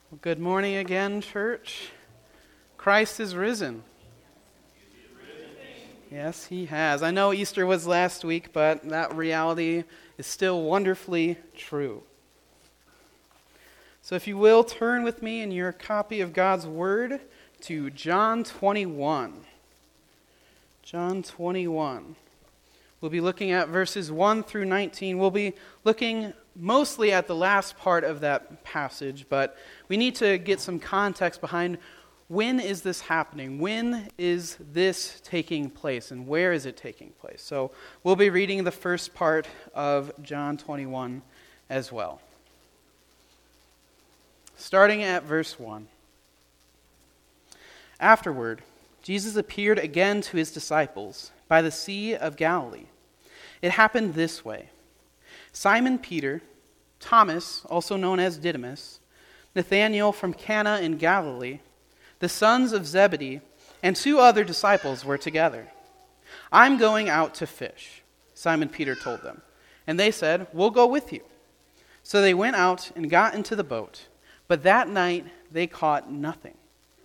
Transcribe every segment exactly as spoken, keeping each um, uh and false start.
Well, good morning again, church. Christ is risen. Yes, he has. I know Easter was last week, but that reality is still wonderfully true. So if you will, turn with me in your copy of God's Word to John twenty-one. John twenty-one. We'll be looking at verses one through nineteen. We'll be looking mostly at the last part of that passage, but we need to get some context behind when is this happening? When is this taking place? And where is it taking place? So we'll be reading the first part of John twenty-one as well. Starting at verse one. Afterward, Jesus appeared again to his disciples by the Sea of Galilee. It happened this way. Simon Peter, Thomas, also known as Didymus, Nathanael from Cana in Galilee, the sons of Zebedee, and two other disciples were together. "I'm going out to fish," Simon Peter told them. And they said, "We'll go with you." So they went out and got into the boat, but that night they caught nothing.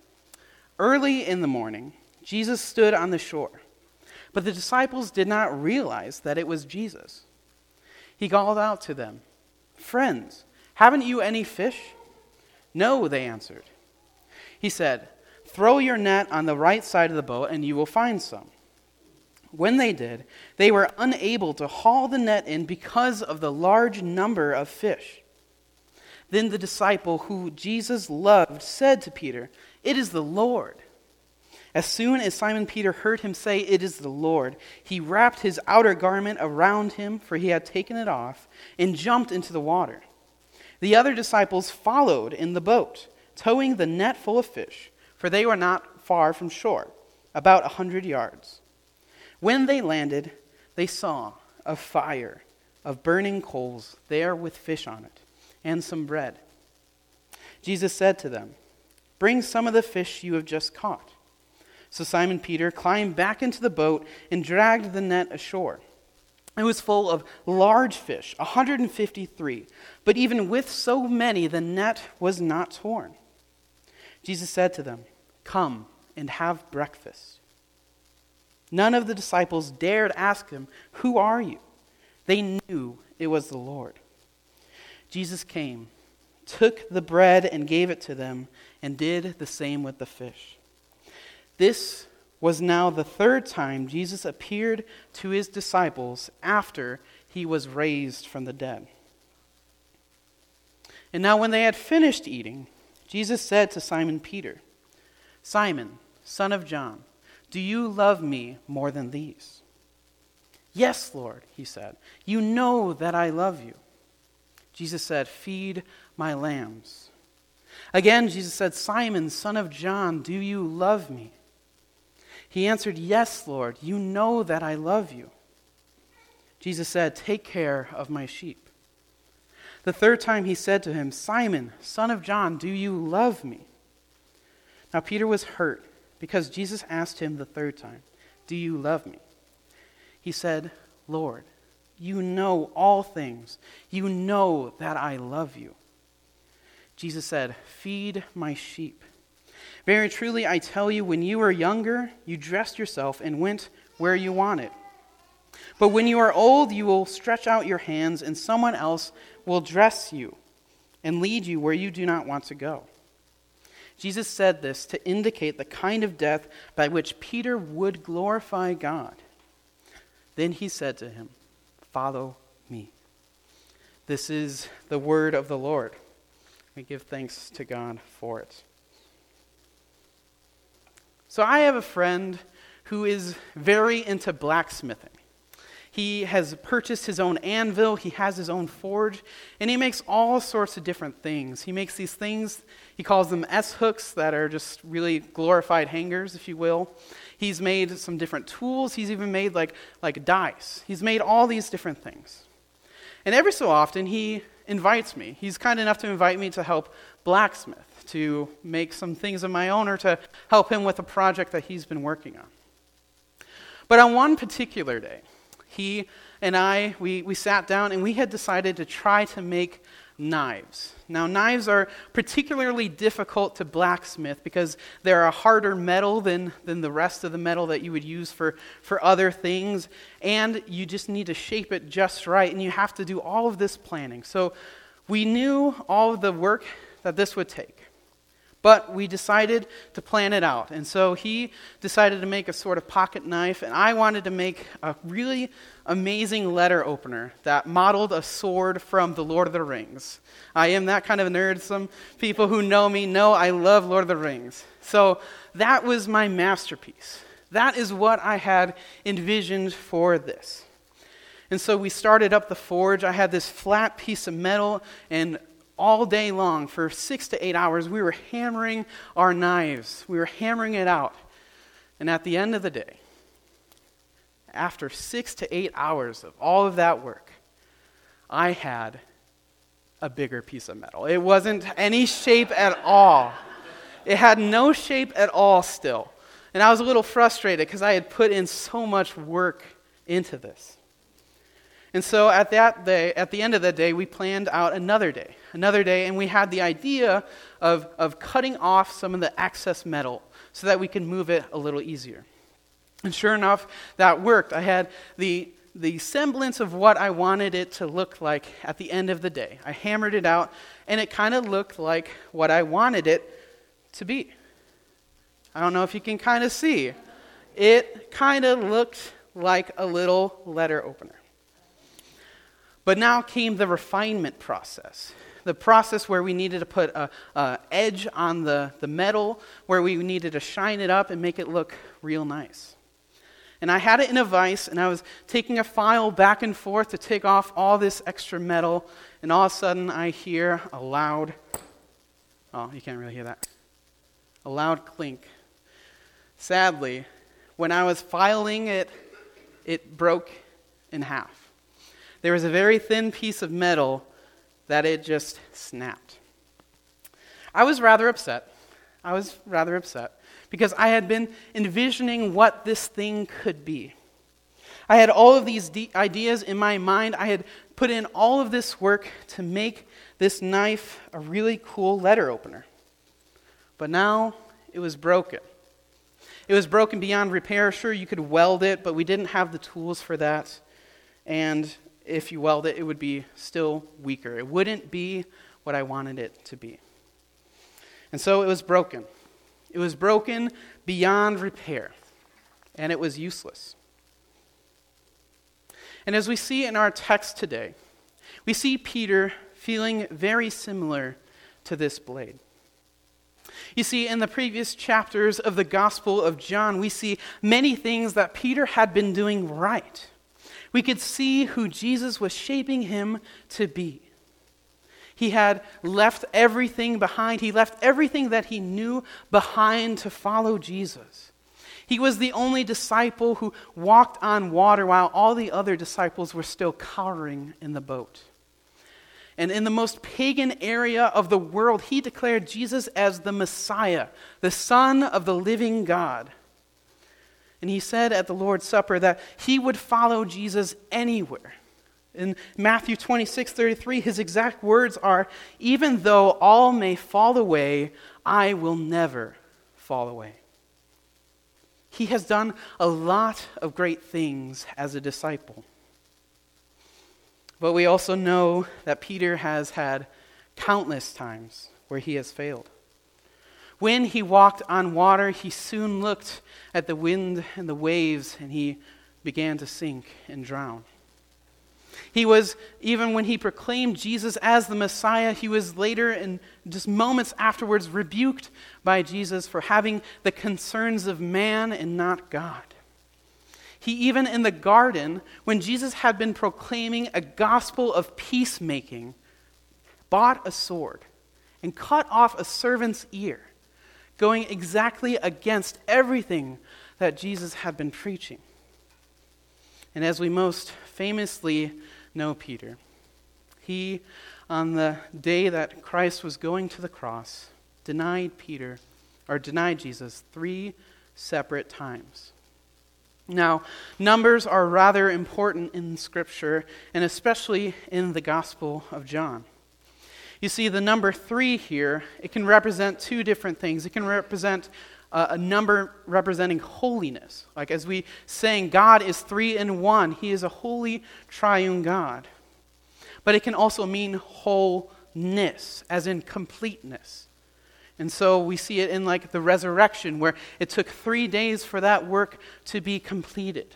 Early in the morning, Jesus stood on the shore, but the disciples did not realize that it was Jesus. He called out to them, "Friends, haven't you any fish?" "No," they answered. He said, "Throw your net on the right side of the boat and you will find some." When they did, they were unable to haul the net in because of the large number of fish. Then the disciple who Jesus loved said to Peter, "It is the Lord." As soon as Simon Peter heard him say, "It is the Lord," he wrapped his outer garment around him, for he had taken it off, and jumped into the water. The other disciples followed in the boat, towing the net full of fish, for they were not far from shore, about a hundred yards. When they landed, they saw a fire of burning coals there with fish on it, and some bread. Jesus said to them, "Bring some of the fish you have just caught." So Simon Peter climbed back into the boat and dragged the net ashore. It was full of large fish, one hundred fifty-three, but even with so many, the net was not torn. Jesus said to them, "Come and have breakfast." None of the disciples dared ask him, "Who are you?" They knew it was the Lord. Jesus came, took the bread and gave it to them, and did the same with the fish. This was now the third time Jesus appeared to his disciples after he was raised from the dead. And now when they had finished eating, Jesus said to Simon Peter, "Simon, son of John, do you love me more than these?" "Yes, Lord," he said. "You know that I love you." Jesus said, "Feed my lambs." Again, Jesus said, "Simon, son of John, do you love me?" He answered, "Yes, Lord, you know that I love you." Jesus said, "Take care of my sheep." The third time he said to him, "Simon, son of John, do you love me?" Now Peter was hurt because Jesus asked him the third time, "Do you love me?" He said, "Lord, you know all things. You know that I love you." Jesus said, "Feed my sheep. Very truly, I tell you, when you were younger, you dressed yourself and went where you wanted. But when you are old, you will stretch out your hands, and someone else will dress you and lead you where you do not want to go." Jesus said this to indicate the kind of death by which Peter would glorify God. Then he said to him, "Follow me." This is the word of the Lord. We give thanks to God for it. So I have a friend who is very into blacksmithing. He has purchased his own anvil, he has his own forge, and he makes all sorts of different things. He makes these things, he calls them S-hooks, that are just really glorified hangers, if you will. He's made some different tools, he's even made like, like dice. He's made all these different things. And every so often he invites me. He's kind enough to invite me to help blacksmith, to make some things of my own, or to help him with a project that he's been working on. But on one particular day, he and I, we, we sat down and we had decided to try to make knives. Now, knives are particularly difficult to blacksmith because they're a harder metal than, than the rest of the metal that you would use for, for other things, and you just need to shape it just right, and you have to do all of this planning. So we knew all of the work that this would take, but we decided to plan it out. And so he decided to make a sort of pocket knife, and I wanted to make a really amazing letter opener that modeled a sword from the Lord of the Rings. I am that kind of a nerd. Some people who know me know I love Lord of the Rings. So that was my masterpiece. That is what I had envisioned for this. And so we started up the forge. I had this flat piece of metal, and all day long, for six to eight hours, we were hammering our knives. We were hammering it out. And at the end of the day, after six to eight hours of all of that work, I had a bigger piece of metal. It wasn't any shape at all. It had no shape at all still. And I was a little frustrated because I had put in so much work into this. And so at that day, at the end of the day, we planned out another day, another day, and we had the idea of, of cutting off some of the excess metal so that we could move it a little easier. And sure enough, that worked. I had the, the semblance of what I wanted it to look like at the end of the day. I hammered it out, and it kind of looked like what I wanted it to be. I don't know if you can kind of see. It kind of looked like a little letter opener. But now came the refinement process, the process where we needed to put a, a edge on the, the metal, where we needed to shine it up and make it look real nice. And I had it in a vise, and I was taking a file back and forth to take off all this extra metal, and all of a sudden I hear a loud, oh, you can't really hear that, a loud clink. Sadly, when I was filing it, it broke in half. There was a very thin piece of metal that it just snapped. I was rather upset. I was rather upset because I had been envisioning what this thing could be. I had all of these de- ideas in my mind. I had put in all of this work to make this knife a really cool letter opener. But now it was broken. It was broken beyond repair. Sure, you could weld it, but we didn't have the tools for that. And if you weld it, it would be still weaker. It wouldn't be what I wanted it to be. And so it was broken. It was broken beyond repair, and it was useless. And as we see in our text today, we see Peter feeling very similar to this blade. You see, in the previous chapters of the Gospel of John, we see many things that Peter had been doing right. We could see who Jesus was shaping him to be. He had left everything behind. He left everything that he knew behind to follow Jesus. He was the only disciple who walked on water while all the other disciples were still cowering in the boat. And in the most pagan area of the world, he declared Jesus as the Messiah, the Son of the living God. And he said at the Lord's Supper that he would follow Jesus anywhere. In Matthew twenty-six thirty-three, his exact words are, "Even though all may fall away, I will never fall away." He has done a lot of great things as a disciple. But we also know that Peter has had countless times where he has failed. When he walked on water, he soon looked at the wind and the waves, and he began to sink and drown. He was, even when he proclaimed Jesus as the Messiah, he was later, and just moments afterwards, rebuked by Jesus for having the concerns of man and not God. He even in the garden, when Jesus had been proclaiming a gospel of peacemaking, bought a sword and cut off a servant's ear, going exactly against everything that Jesus had been preaching. And as we most famously know Peter, he, on the day that Christ was going to the cross, denied Peter, or denied Jesus three separate times. Now, numbers are rather important in Scripture, and especially in the Gospel of John. You see, the number three here, it can represent two different things. It can represent uh, a number representing holiness. Like as we saying, God is three in one. He is a holy triune God. But it can also mean wholeness, as in completeness. And so we see it in like the resurrection, where it took three days for that work to be completed.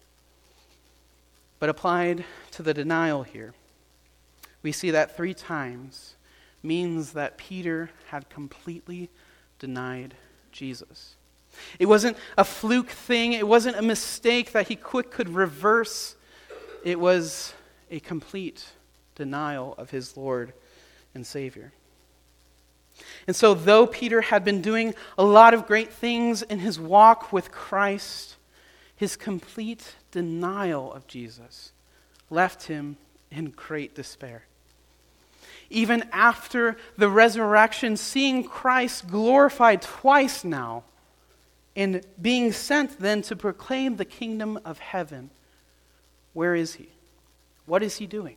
But applied to the denial here, we see that three times means that Peter had completely denied Jesus. It wasn't a fluke thing. It wasn't a mistake that he quick could reverse. It was a complete denial of his Lord and Savior. And so though Peter had been doing a lot of great things in his walk with Christ, his complete denial of Jesus left him in great despair. Even after the resurrection, seeing Christ glorified twice now, and being sent then to proclaim the kingdom of heaven, where is he? What is he doing?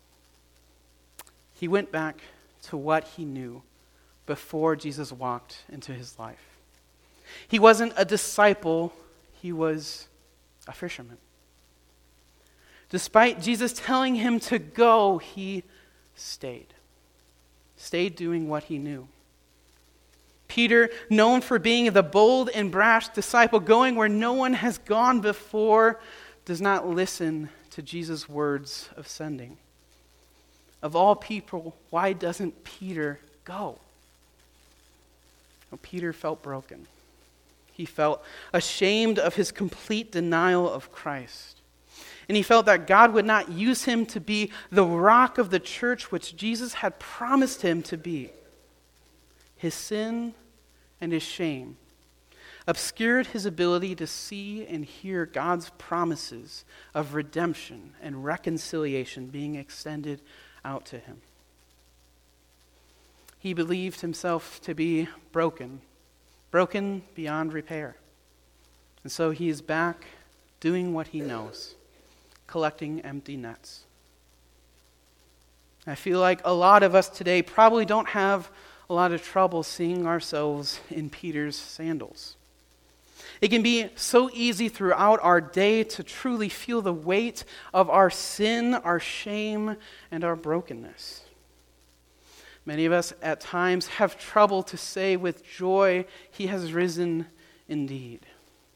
He went back to what he knew before Jesus walked into his life. He wasn't a disciple, he was a fisherman. Despite Jesus telling him to go, he stayed. Stayed doing what he knew. Peter, known for being the bold and brash disciple, going where no one has gone before, does not listen to Jesus' words of sending. Of all people, why doesn't Peter go? Well, Peter felt broken. He felt ashamed of his complete denial of Christ. And he felt that God would not use him to be the rock of the church which Jesus had promised him to be. His sin and his shame obscured his ability to see and hear God's promises of redemption and reconciliation being extended out to him. He believed himself to be broken, broken beyond repair. And so he is back doing what he knows, collecting empty nets. I feel like a lot of us today probably don't have a lot of trouble seeing ourselves in Peter's sandals. It can be so easy throughout our day to truly feel the weight of our sin, our shame, and our brokenness. Many of us at times have trouble to say with joy, "He has risen indeed."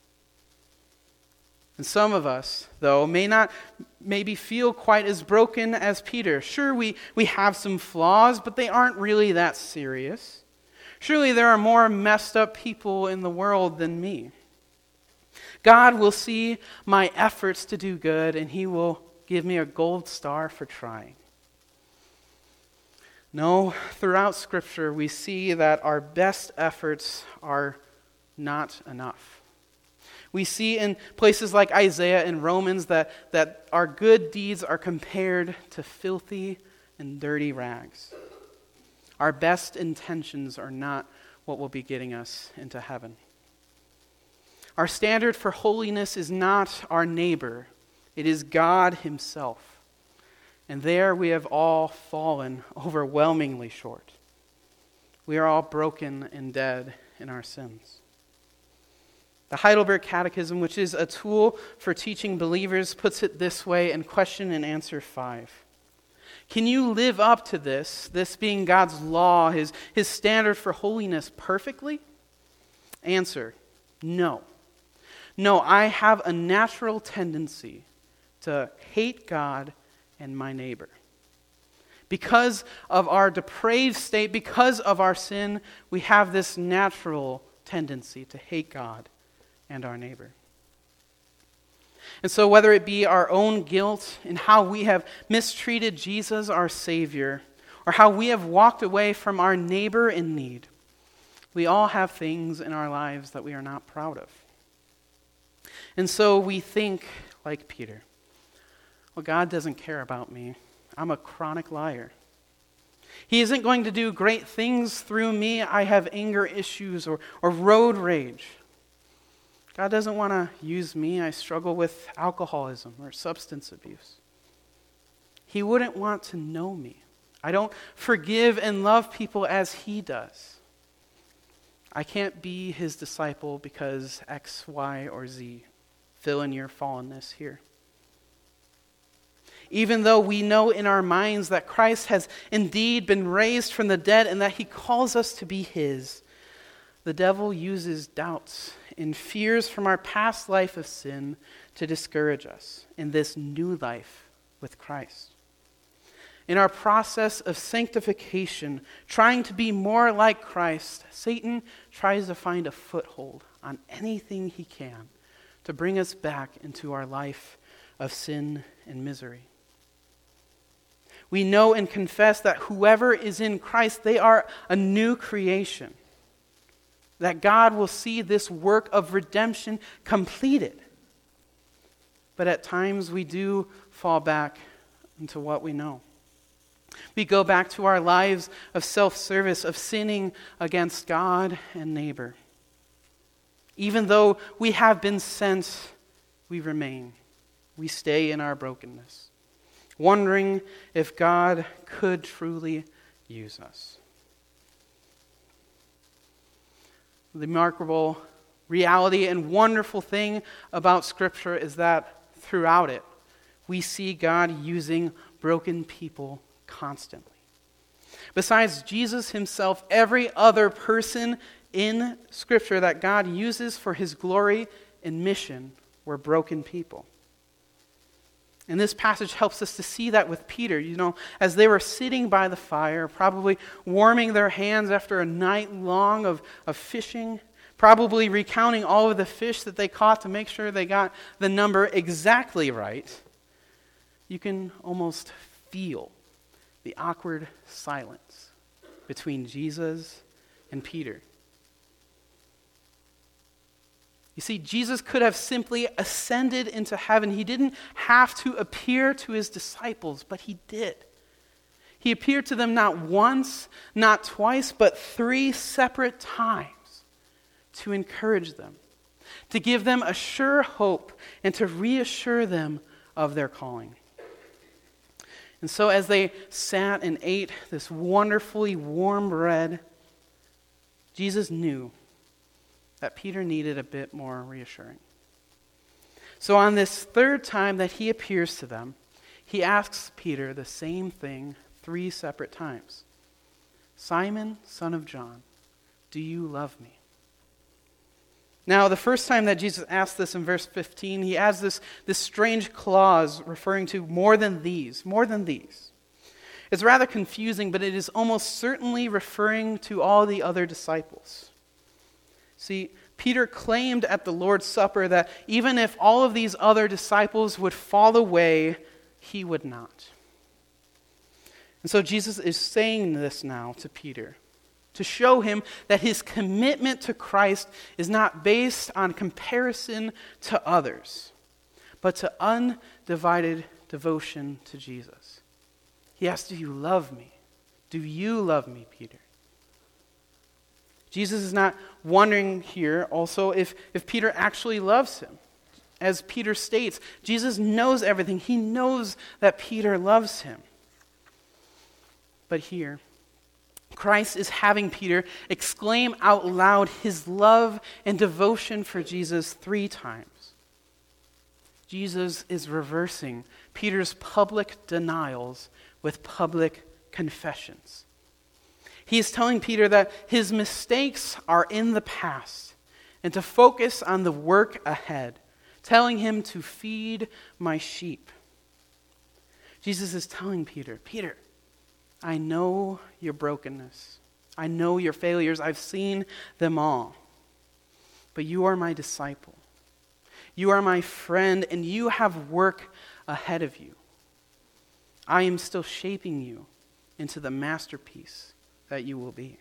And some of us, though, may not maybe feel quite as broken as Peter. Sure, we, we have some flaws, but they aren't really that serious. Surely there are more messed up people in the world than me. God will see my efforts to do good, and he will give me a gold star for trying. No, throughout Scripture, we see that our best efforts are not enough. We see in places like Isaiah and Romans that, that our good deeds are compared to filthy and dirty rags. Our best intentions are not what will be getting us into heaven. Our standard for holiness is not our neighbor. It is God himself. And there we have all fallen overwhelmingly short. We are all broken and dead in our sins. The Heidelberg Catechism, which is a tool for teaching believers, puts it this way in question and answer five. Can you live up to this, this being God's law, his, his standard for holiness, perfectly? Answer, no. No, I have a natural tendency to hate God and my neighbor. Because of our depraved state, because of our sin, we have this natural tendency to hate God and our neighbor. And so whether it be our own guilt in how we have mistreated Jesus, our Savior, or how we have walked away from our neighbor in need, we all have things in our lives that we are not proud of. And so we think like Peter, well, God doesn't care about me. I'm a chronic liar. He isn't going to do great things through me. I have anger issues or, or road rage. God doesn't want to use me. I struggle with alcoholism or substance abuse. He wouldn't want to know me. I don't forgive and love people as he does. I can't be his disciple because X, Y, or Z. Fill in your fallenness here. Even though we know in our minds that Christ has indeed been raised from the dead and that he calls us to be his, the devil uses doubts and fears from our past life of sin to discourage us in this new life with Christ. In our process of sanctification, trying to be more like Christ, Satan tries to find a foothold on anything he can to bring us back into our life of sin and misery. We know and confess that whoever is in Christ, they are a new creation. That God will see this work of redemption completed. But at times we do fall back into what we know. We go back to our lives of self-service, of sinning against God and neighbor. Even though we have been sent, we remain. We stay in our brokenness, wondering if God could truly use us. The remarkable reality and wonderful thing about Scripture is that throughout it, we see God using broken people constantly. Besides Jesus himself, every other person in Scripture that God uses for his glory and mission were broken people. And this passage helps us to see that with Peter. You know, as they were sitting by the fire, probably warming their hands after a night long of, of fishing, probably recounting all of the fish that they caught to make sure they got the number exactly right, you can almost feel the awkward silence between Jesus and Peter. You see, Jesus could have simply ascended into heaven. He didn't have to appear to his disciples, but he did. He appeared to them not once, not twice, but three separate times to encourage them, to give them a sure hope, and to reassure them of their calling. And so as they sat and ate this wonderfully warm bread, Jesus knew that Peter needed a bit more reassuring. So on this third time that he appears to them, he asks Peter the same thing three separate times. Simon, son of John, do you love me? Now, the first time that Jesus asked this in verse fifteen, he adds this, this strange clause referring to more than these, more than these. It's rather confusing, but it is almost certainly referring to all the other disciples. See, Peter claimed at the Lord's Supper that even if all of these other disciples would fall away, he would not. And so Jesus is saying this now to Peter, to show him that his commitment to Christ is not based on comparison to others, but to undivided devotion to Jesus. He asks, do you love me? Do you love me, Peter? Jesus is not wondering here also if, if Peter actually loves him. As Peter states, Jesus knows everything. He knows that Peter loves him. But here, Christ is having Peter exclaim out loud his love and devotion for Jesus three times. Jesus is reversing Peter's public denials with public confessions. He is telling Peter that his mistakes are in the past and to focus on the work ahead, telling him to feed my sheep. Jesus is telling Peter, Peter, I know your brokenness. I know your failures. I've seen them all. But you are my disciple. You are my friend, and you have work ahead of you. I am still shaping you into the masterpiece that you will be.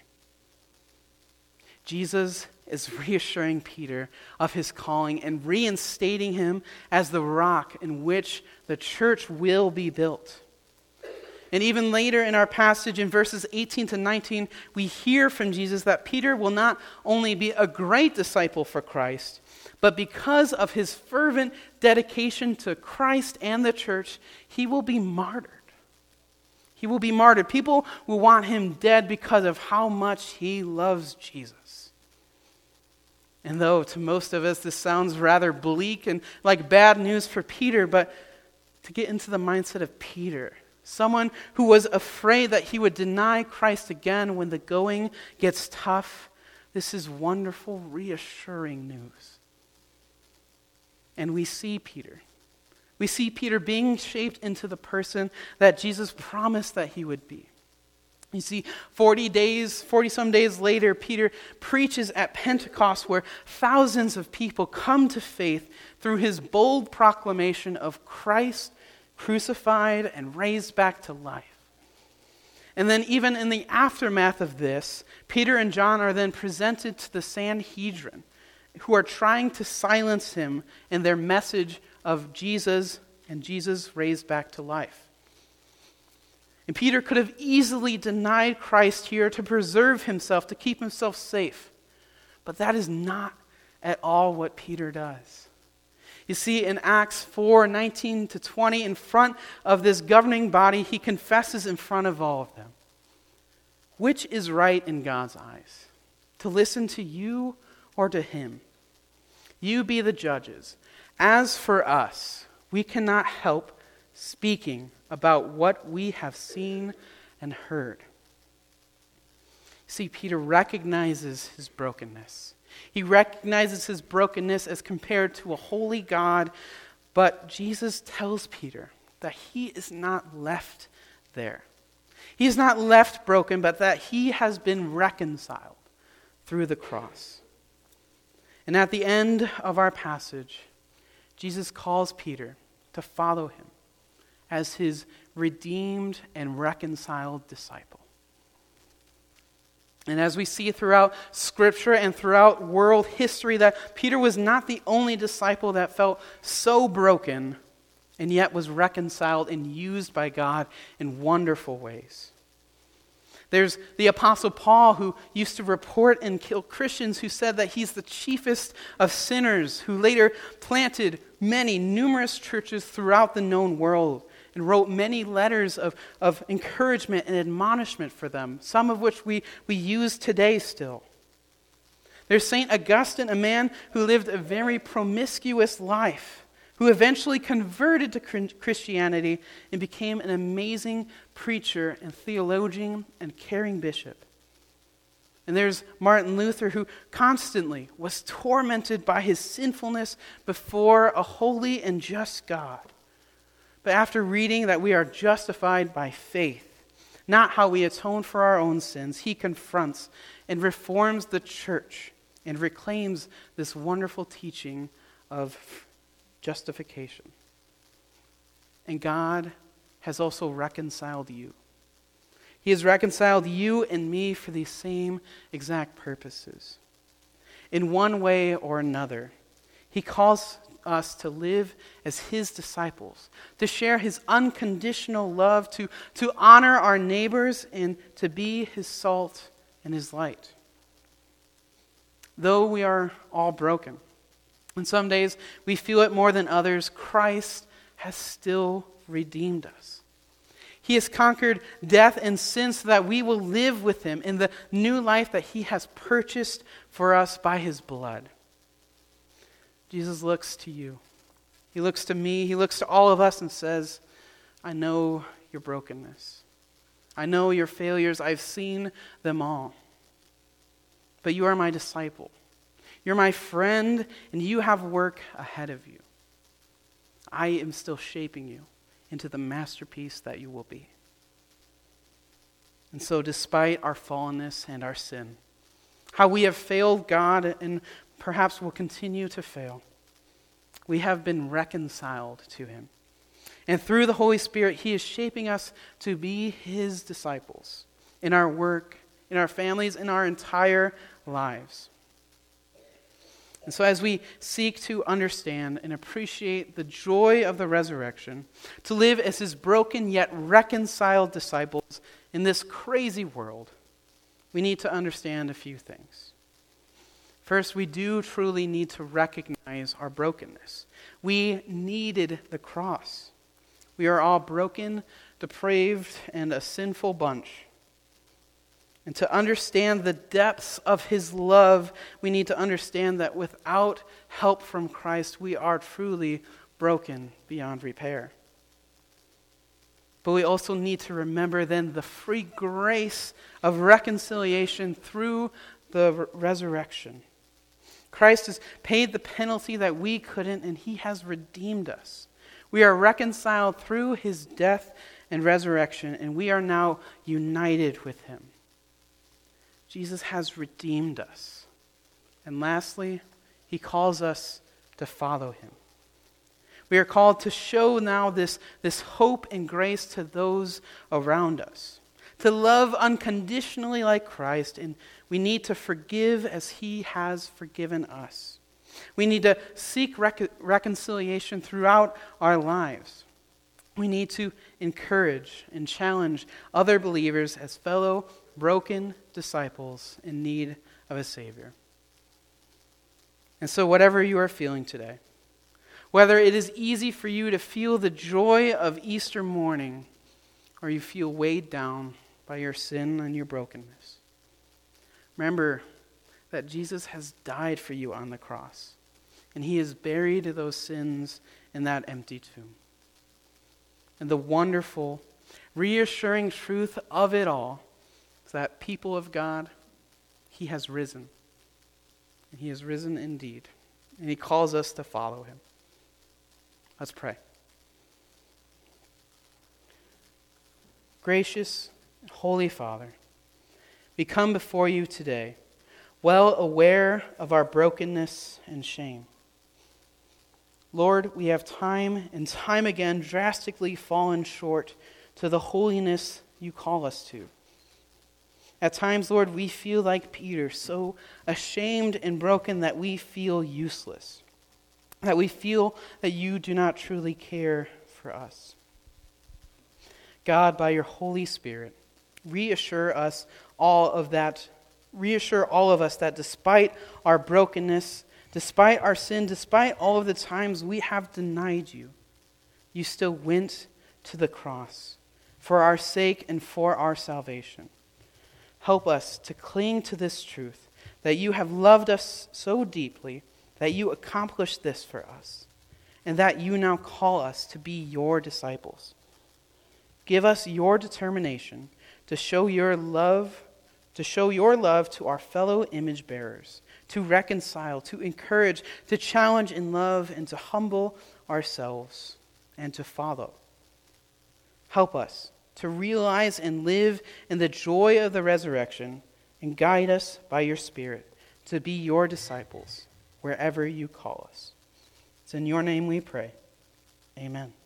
Jesus is reassuring Peter of his calling and reinstating him as the rock in which the church will be built. And even later in our passage in verses eighteen to nineteen, we hear from Jesus that Peter will not only be a great disciple for Christ, but because of his fervent dedication to Christ and the church, he will be martyred. He He will be martyred. People will want him dead because of how much he loves Jesus. And though to most of us this sounds rather bleak and like bad news for Peter, but to get into the mindset of Peter, someone who was afraid that he would deny Christ again when the going gets tough, this is wonderful, reassuring news. And we see Peter. We see Peter being shaped into the person that Jesus promised that he would be. You see, forty days, forty some days later, Peter preaches at Pentecost where thousands of people come to faith through his bold proclamation of Christ crucified and raised back to life. And then even in the aftermath of this, Peter and John are then presented to the Sanhedrin, who are trying to silence him in their message of Jesus and Jesus raised back to life. And Peter could have easily denied Christ here to preserve himself, to keep himself safe. But that is not at all what Peter does. You see, in Acts four, nineteen to twenty, in front of this governing body, he confesses in front of all of them. Which is right in God's eyes? To listen to you or to him? You be the judges. As for us, we cannot help speaking about what we have seen and heard. See, Peter recognizes his brokenness. He recognizes his brokenness as compared to a holy God, but Jesus tells Peter that he is not left there. He is not left broken, but that he has been reconciled through the cross. And at the end of our passage, Jesus calls Peter to follow him as his redeemed and reconciled disciple. And as we see throughout Scripture and throughout world history, that Peter was not the only disciple that felt so broken and yet was reconciled and used by God in wonderful ways. There's the Apostle Paul, who used to report and kill Christians, who said that he's the chiefest of sinners, who later planted many, numerous churches throughout the known world and wrote many letters of, of encouragement and admonishment for them, some of which we, we use today still. There's Saint Augustine, a man who lived a very promiscuous life, who eventually converted to Christianity and became an amazing preacher and theologian and caring bishop. And there's Martin Luther, who constantly was tormented by his sinfulness before a holy and just God. But after reading that we are justified by faith, not how we atone for our own sins, he confronts and reforms the church and reclaims this wonderful teaching of justification. And God has also reconciled you. He has reconciled you and me for these same exact purposes. In one way or another, he calls us to live as his disciples, to share his unconditional love, to, to honor our neighbors, and to be his salt and his light. Though we are all broken, and some days we feel it more than others, Christ has still redeemed us. He has conquered death and sin so that we will live with him in the new life that he has purchased for us by his blood. Jesus looks to you. He looks to me. He looks to all of us and says, I know your brokenness. I know your failures. I've seen them all. But you are my disciple. You're my friend, and you have work ahead of you. I am still shaping you into the masterpiece that you will be. And so despite our fallenness and our sin, how we have failed God and perhaps will continue to fail, we have been reconciled to him. And through the Holy Spirit, he is shaping us to be his disciples in our work, in our families, in our entire lives. And so as we seek to understand and appreciate the joy of the resurrection, to live as his broken yet reconciled disciples in this crazy world, we need to understand a few things. First, we do truly need to recognize our brokenness. We needed the cross. We are all broken, depraved, and a sinful bunch. And to understand the depths of his love, we need to understand that without help from Christ, we are truly broken beyond repair. But we also need to remember then the free grace of reconciliation through the re- resurrection. Christ has paid the penalty that we couldn't, and he has redeemed us. We are reconciled through his death and resurrection, and we are now united with him. Jesus has redeemed us. And lastly, he calls us to follow him. We are called to show now this, this hope and grace to those around us, to love unconditionally like Christ, and we need to forgive as he has forgiven us. We need to seek rec- reconciliation throughout our lives. We need to encourage and challenge other believers as fellow broken disciples in need of a Savior. And so whatever you are feeling today, whether it is easy for you to feel the joy of Easter morning, or you feel weighed down by your sin and your brokenness, remember that Jesus has died for you on the cross, and he has buried those sins in that empty tomb. And the wonderful, reassuring truth of it all is that people of God, he has risen. And he has risen indeed. And he calls us to follow him. Let's pray. Gracious, Holy Father, we come before you today, well aware of our brokenness and shame. Lord, we have time and time again drastically fallen short to the holiness you call us to. At times, Lord, we feel like Peter, so ashamed and broken that we feel useless, that we feel that you do not truly care for us. God, by your Holy Spirit, reassure us all of that, reassure all of us that despite our brokenness, despite our sin, despite all of the times we have denied you, you still went to the cross for our sake and for our salvation. Help us to cling to this truth, that you have loved us so deeply that you accomplished this for us, and that you now call us to be your disciples. Give us your determination to show your love, to show your love to our fellow image bearers, to reconcile, to encourage, to challenge in love, and to humble ourselves, and to follow. Help us to realize and live in the joy of the resurrection, and guide us by your Spirit to be your disciples wherever you call us. It's in your name we pray. Amen.